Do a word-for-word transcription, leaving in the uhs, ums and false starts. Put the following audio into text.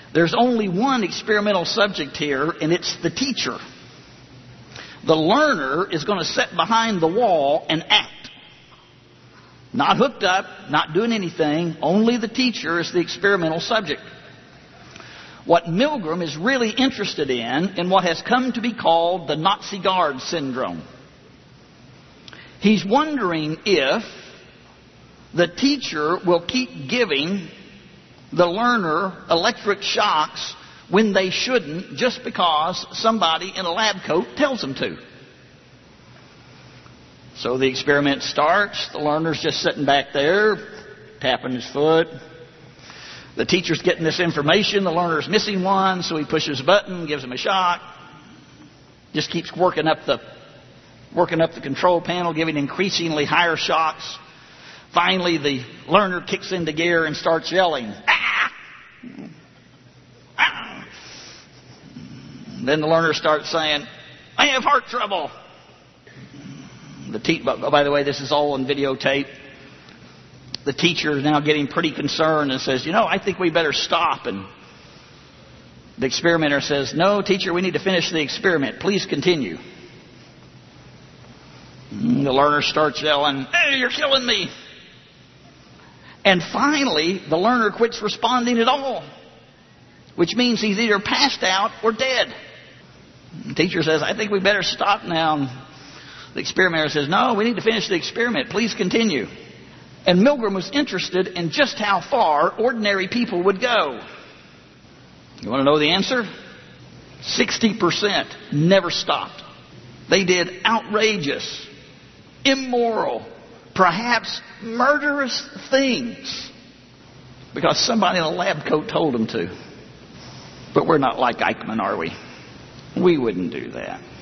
There's only one experimental subject here, and it's the teacher. The learner is going to sit behind the wall and act. Not hooked up, not doing anything. Only the teacher is the experimental subject. What Milgram is really interested in, in what has come to be called the Nazi Guard syndrome. He's wondering if the teacher will keep giving the learner electric shocks when they shouldn't, just because somebody in a lab coat tells them to. So the experiment starts. The learner's just sitting back there, tapping his foot. The teacher's getting this information. The learner's missing one, so he pushes a button, gives him a shock. Just keeps working up the working up the control panel, giving increasingly higher shocks. Finally, the learner kicks into gear and starts yelling, "Ah! Ah!" Then the learner starts saying, "I have heart trouble." The te- by the way, this is all on videotape. The teacher is now getting pretty concerned and says, "You know, I think we better stop." And the experimenter says, "No, teacher, we need to finish the experiment. Please continue." And the learner starts yelling, "Hey, you're killing me." And finally, the learner quits responding at all, which means he's either passed out or dead. The teacher says, "I think we better stop now." And the experimenter says, "No, we need to finish the experiment. Please continue." And Milgram was interested in just how far ordinary people would go. You want to know the answer? sixty percent never stopped. They did outrageous, immoral, perhaps murderous things because somebody in a lab coat told them to. But we're not like Eichmann, are we? We wouldn't do that.